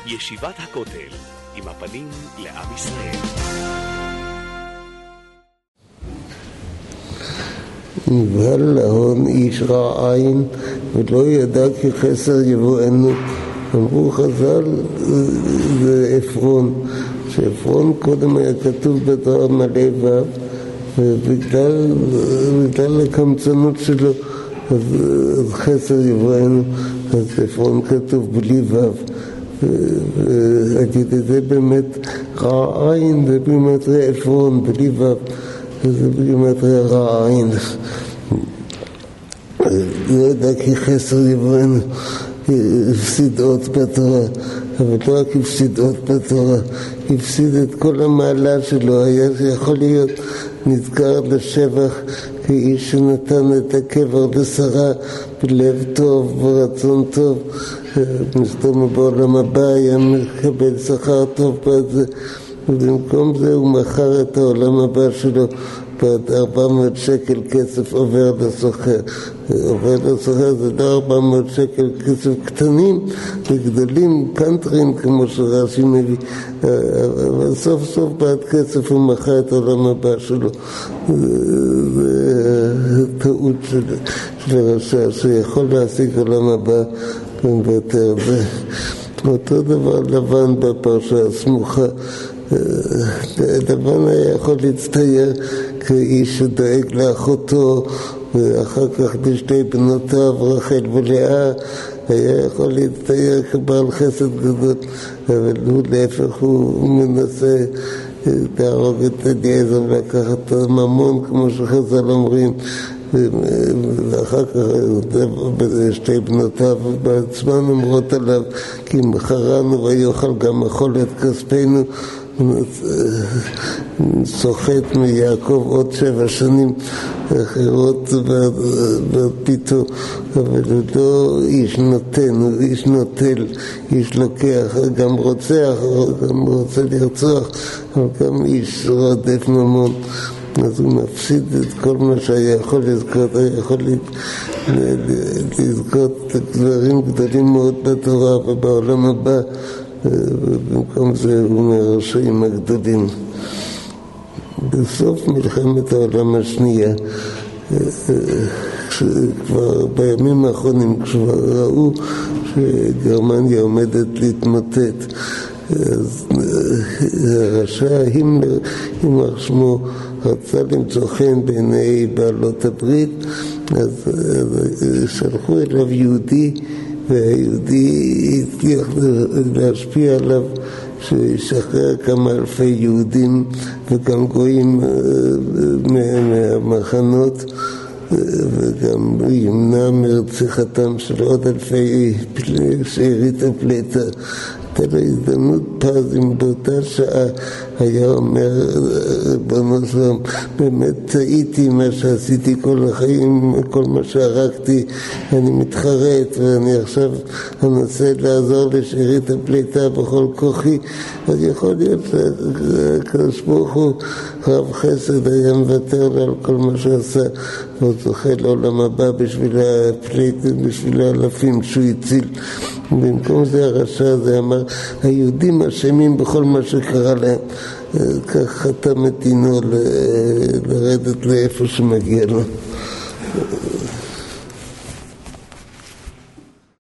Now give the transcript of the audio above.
ישיבת הכותל, עם הפנים לעם ישראל. נבהל להון איש רע עין ולא ידע כי חסר יבואנו. אמרו חז"ל, זה עפרון, שעפרון קודם היה כתוב בתורה מלא ו', ובגלל הקמצנות שלו אז חסר יבואנו, אז עפרון כתוב בלי ו'. זה באמת רע עין, זה באמת עפרון בלי ו', זה באמת רע עין. לא יודע כי חסר יבואנו, הפסיד אות בתורה, אבל לא רק הפסיד אות בתורה, הפסיד את כל המעלה שלו. היה יכול להיות נזכר לשבח כאיש שנתן את הקבר לשרה בלב טוב, ברצון טוב, מסתום בעולם הבא היה מקבל שכר טוב בזה, ובמקום זה הוא מכר את העולם הבא שלו בעד 400 שקל כסף עובר לסוחר. עובר לסוחר זה לא 400 שקל כסף קטנים וגדולים, קנטרים כמו שרש"י מביא, אבל סוף סוף בעד כסף הוא מכר את העולם הבא שלו. זה טעות של הרשע שיכול להשיג עולם הבא ומוותר. זה אותו דבר לבן בפרשה הסמוכה. לבן היה יכול להצטייר כאיש שדואג לאחותו, ואחר כך לשתי בנותיו רחל ולאה, היה יכול להצטייר כבעל חסד גדול, אבל הוא להפך, הוא מנסה להרוג את אליעזר ולקחת את הממון כמו שחז"ל אומרים, ואחר כך שתי בנותיו בעצמן אומרות עליו כי מכרנו ויאכל גם אכול את כספנו. סוחט מיעקב עוד 7 שנים אחרות בפיתו, אבל הוא לא איש נותן, הוא איש נוטל, איש לוקח, גם רוצח, גם רוצה לרצוח, אבל גם איש רודף ממון. אז הוא מפסיד את כל מה שהיה יכול לזכות, היה יכול לזכות דברים גדולים מאוד בתורה ובעולם הבא, ובמקום זה הוא מהרשעים הגדולים. בסוף מלחמת העולם השנייה, כבר בימים האחרונים, כשכבר ראו שגרמניה עומדת להתמוטט, אז הרשע הימלר, יימח שמו, רצה למצוא חן בעיני בעלות הברית, אז שלחו אליו יהודי, והיהודי הצליח להשפיע עליו שישחרר כמה אלפי יהודים וגם גויים מהמחנות, וגם ימנע מרציחתם של עוד אלפי שארית הפלטה. הייתה לו הזדמנות פז, אם באותה שעה היה אומר ריבונו של עולם, באמת טעיתי מה שעשיתי כל החיים, כל מה שהרגתי, אני מתחרט ואני עכשיו אנסה לעזור לשארית הפליטה בכל כוחי. אז יכול להיות שהקדוש ברוך הוא רב חסד היה מוותר על כל מה שעשה והוא זוכה לעולם הבא בשביל הפליטה, בשביל האלפים שהוא הציל. במקום זה הרשע הזה אמר, היהודים אשמים בכל מה שקרה להם, כך חתם את דינו לרדת לאיפה שמגיע לו.